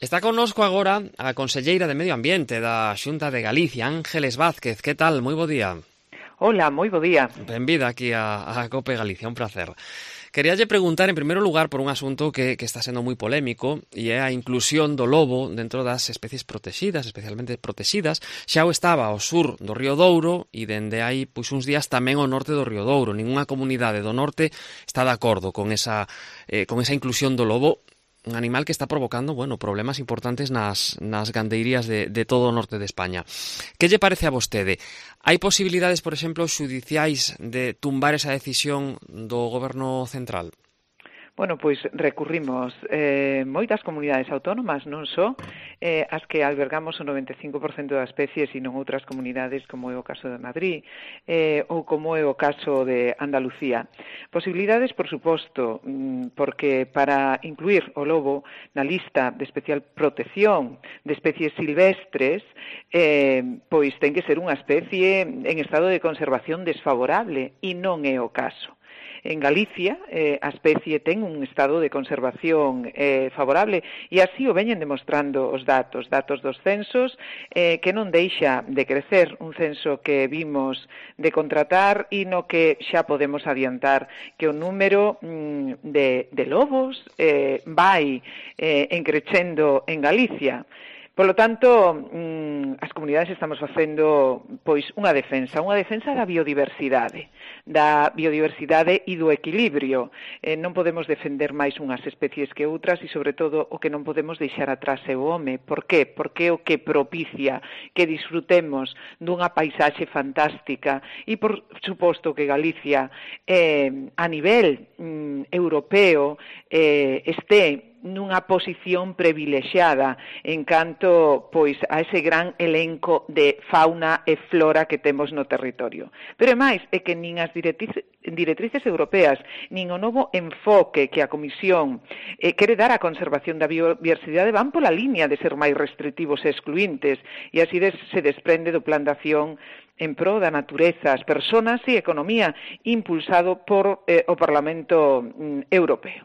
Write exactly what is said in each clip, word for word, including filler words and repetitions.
Está connosco agora a conselleira de Medio Ambiente da Xunta de Galicia, Ángeles Vázquez. Que tal? Moi bo día. Hola, moi bo día. Benvida aquí a, a COPE Galicia, un placer. Queríalle preguntar, en primeiro lugar, por un asunto que, que está sendo moi polémico, e é a inclusión do lobo dentro das especies protegidas, especialmente protegidas. Xa o estaba ao sur do Río Douro, e dende aí, pois, uns días tamén ao norte do Río Douro. Ninguna comunidade do norte está de acordo con esa, eh, con esa inclusión do lobo, un animal que está provocando, bueno, problemas importantes nas, nas gandeirías de, de todo o norte de España. Que lle parece a vostede? Hai posibilidades, por exemplo, xudiciais de tumbar esa decisión do goberno central? Bueno, pois recurrimos eh, moitas comunidades autónomas, non só eh, as que albergamos o noventa e cinco por cento das especies e non outras comunidades como é o caso de Madrid eh, ou como é o caso de Andalucía. Posibilidades, por suposto, porque para incluir o lobo na lista de especial protección de especies silvestres, eh, pois ten que ser unha especie en estado de conservación desfavorable e non é o caso. En Galicia, eh, a especie ten un estado de conservación eh, favorable e así o veñen demostrando os datos, datos dos censos, eh, que non deixa de crecer, un censo que vimos de contratar e no que xa podemos adiantar que o número mm, de, de lobos eh, vai eh, encrecendo en Galicia. Por lo tanto, as comunidades estamos facendo pois unha defensa, unha defensa da biodiversidade, da biodiversidade e do equilibrio. Eh, non podemos defender máis unhas especies que outras e, sobre todo, o que non podemos deixar atrás é o home. Por qué? Porque é o que propicia que disfrutemos dunha paisaxe fantástica e, por suposto, que Galicia, eh, a nivel mm, europeo, eh, este nunha posición privilexiada en canto pois a ese gran elenco de fauna e flora que temos no territorio. Pero é máis, é que nin as directrices, directrices europeas, nin o novo enfoque que a Comisión eh, quere dar á conservación da biodiversidade van pola línea de ser máis restrictivos e excluintes, e así des, se desprende do plan de acción en pro da natureza, as persoas e economía impulsado por eh, o Parlamento mm, Europeo.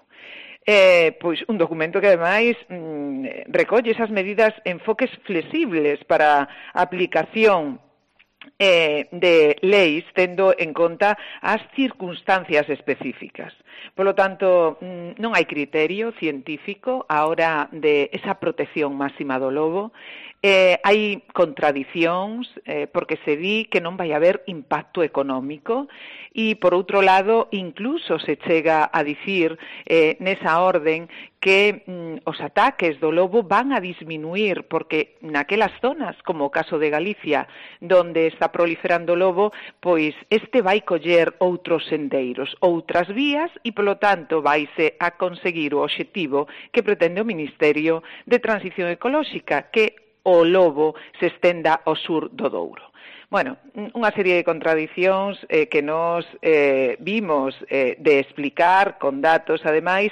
Eh, pois un documento que ademais mm, recolle esas medidas, enfoques flexibles para a aplicación eh, de leis tendo en conta as circunstancias específicas. Por lo tanto, mm, non hai criterio científico a hora de esa protección máxima do lobo. Eh, hai contradicións eh, porque se di que non vai haber impacto económico e, por outro lado, incluso se chega a dicir eh, nesa orden que mm, os ataques do lobo van a disminuir porque naquelas zonas, como o caso de Galicia, donde está proliferando o lobo, pois este vai coller outros sendeiros, outras vías e, polo tanto, vaise a conseguir o obxectivo que pretende o Ministerio de Transición Ecolóxica, que o lobo se estenda ao sur do Douro. Bueno, unha serie de contradicións eh, que nos eh, vimos eh, de explicar con datos, ademais,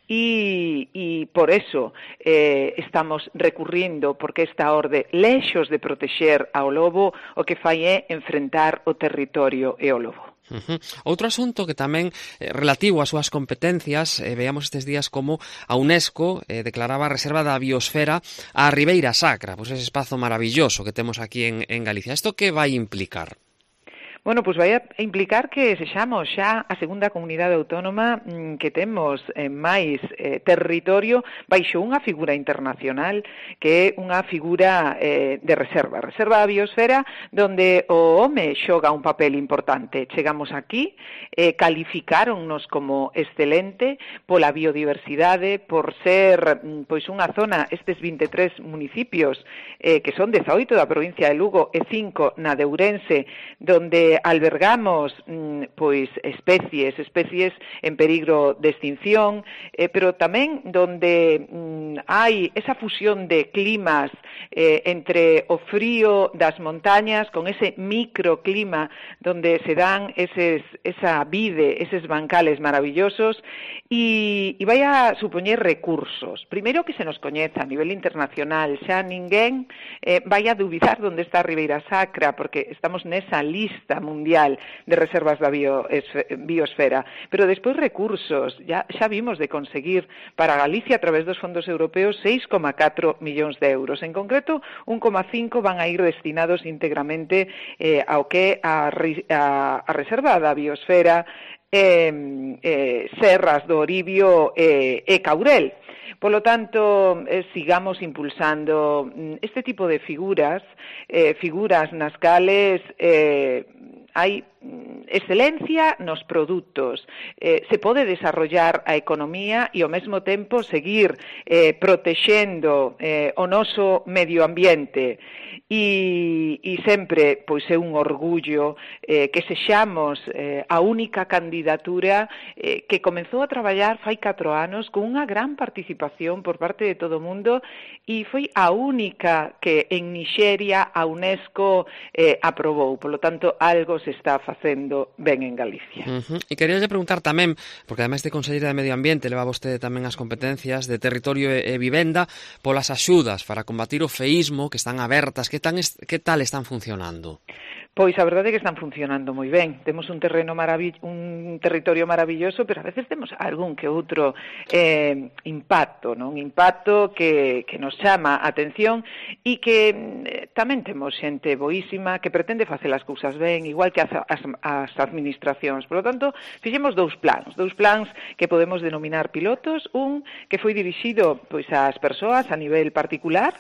e, e por eso eh, estamos recurrindo, porque esta orde, lexos de protexer ao lobo, o que fai é enfrentar o territorio e o lobo. Uh-huh. Outro asunto que tamén eh, relativo ás súas competencias, eh, veamos estes días como a UNESCO eh, declaraba a reserva da biosfera a Ribeira Sacra, pois ese espazo maravilloso que temos aquí en, en Galicia. Isto que vai implicar? Bueno, pois vai a implicar que sexamos xa a segunda comunidade autónoma mm, que temos eh, máis eh, territorio baixo unha figura internacional que é unha figura eh, de reserva, reserva da biosfera, donde o home xoga un papel importante. Chegamos aquí, eh, calificáronnos como excelente pola biodiversidade, por ser mm, pois unha zona, estes vinte e tres municipios eh, que son dezaoito da provincia de Lugo e cinco na de Ourense, donde albergamos mm, pois especies, especies en peligro de extinción, eh, pero tamén donde mm, hai esa fusión de climas eh, entre o frío das montañas con ese microclima donde se dan eses, esa vide, eses bancales maravillosos e, e vai a supoñer recursos. Primeiro que se nos coñeza a nivel internacional, xa ninguén eh, vai a dubidar onde está a Ribeira Sacra, porque estamos nesa lista mundial de reservas da biosfera. Pero despois recursos, ya, xa vimos de conseguir para Galicia a través dos fondos europeos seis coma catro millóns de euros. En concreto, un coma cinco van a ir destinados íntegramente eh, ao que a, a, a reserva da biosfera eh, eh, Serras do Oribio eh, e Caurel. Por lo tanto, eh, sigamos impulsando este tipo de figuras, eh, figuras nas cales eh, hai excelencia nos produtos, eh, se pode desarrollar a economía e ao mesmo tempo seguir eh, protexendo eh, o noso medio ambiente e, e sempre pois é un orgullo eh, que sexamos eh, a única candidatura eh, que comezou a traballar fai catro anos con unha gran participación por parte de todo o mundo e foi a única que en Nixeria a UNESCO eh, aprobou, por lo tanto algo se está facendo ben en Galicia. Uh-huh. E queríalle preguntar tamén, porque ademais de Conselleira de Medio Ambiente leva vostede tamén as competencias de Territorio e Vivenda, polas axudas para combatir o feísmo que están abertas, que, tan est- que tal están funcionando? Pois a verdade é que están funcionando moi ben. Temos un terreno maravilloso, un territorio maravilloso, pero a veces temos algún que outro eh, impacto, non? Impacto que, que nos chama a atención e que eh, tamén temos xente boísima que pretende facer as cousas ben, igual que as, as, as administracións. Por lo tanto, fixemos dous plans, dous plans que podemos denominar pilotos, un que foi dirixido pois ás persoas a nivel particular,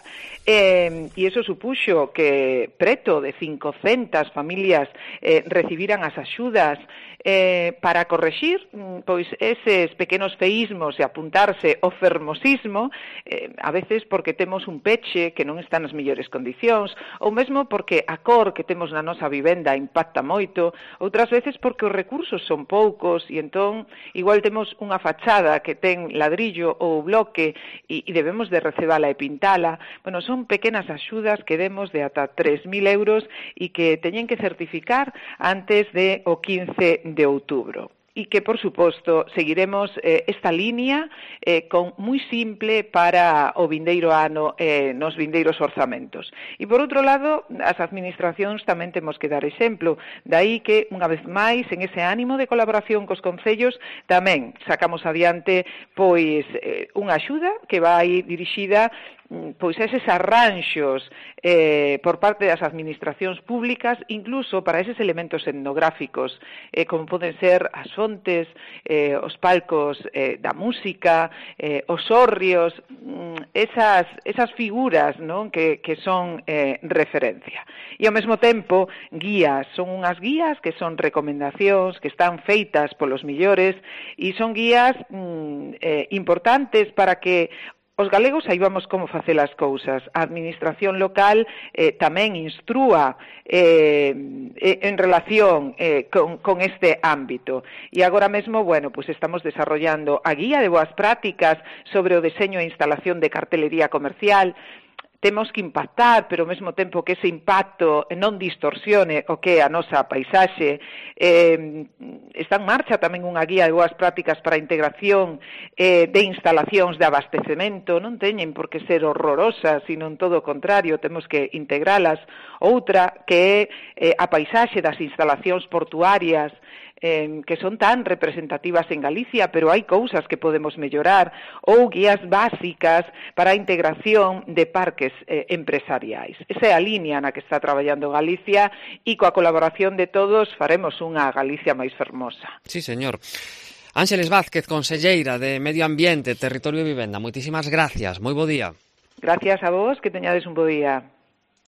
eh, e iso supuxo que preto de cincocentas familias eh, recibiran as axudas eh, para correxir pois eses pequenos feísmos e apuntarse ao fermosismo, eh, a veces porque temos un peche que non está nas mellores condicións, ou mesmo porque a cor que temos na nosa vivenda impacta moito, outras veces porque os recursos son poucos e entón igual temos unha fachada que ten ladrillo ou bloque e, e debemos de recebala e pintala. Bueno, son pequenas axudas que demos de ata tres mil euros e que teñen que certificar antes de o quince de outubro. E que, por suposto, seguiremos eh, esta línea eh, con moi simple para o vindeiro ano eh, nos vindeiros orzamentos. E, por outro lado, as administracións tamén temos que dar exemplo. Daí que, unha vez máis, en ese ánimo de colaboración cos concellos, tamén sacamos adiante pois eh, unha axuda que vai dirixida pois eses arranxos eh, por parte das administracións públicas, incluso para eses elementos etnográficos, eh, como poden ser as fontes, eh, os palcos eh, da música, eh, os hórreos, esas, esas figuras, non? Que, que son eh, referencia. E ao mesmo tempo, guías, son unhas guías que son recomendacións que están feitas polos millores e son guías mm, eh, importantes para que os galegos saibamos como facer as cousas. A administración local eh, tamén instrúa eh, en relación eh, con, con este ámbito. E agora mesmo, bueno, pues estamos desarrollando a guía de boas prácticas sobre o deseño e instalación de cartelería comercial. Temos que impactar, pero ao mesmo tempo que ese impacto non distorsione o que é a nosa paisaxe. Eh, está en marcha tamén unha guía de boas prácticas para a integración eh, de instalacións de abastecemento. Non teñen por que ser horrorosas, sino en todo o contrario, temos que integralas. Outra que é eh, a paisaxe das instalacións portuarias, Eh, que son tan representativas en Galicia, pero hai cousas que podemos mellorar, ou guías básicas para a integración de parques eh, empresariais. Esa é a línea na que está traballando Galicia e coa colaboración de todos faremos unha Galicia máis fermosa. Sí, señor. Ánxeles Vázquez, conselleira de Medio Ambiente, Territorio e Vivenda, moitísimas gracias, moi bo día. Gracias a vos, que teñades un bo día.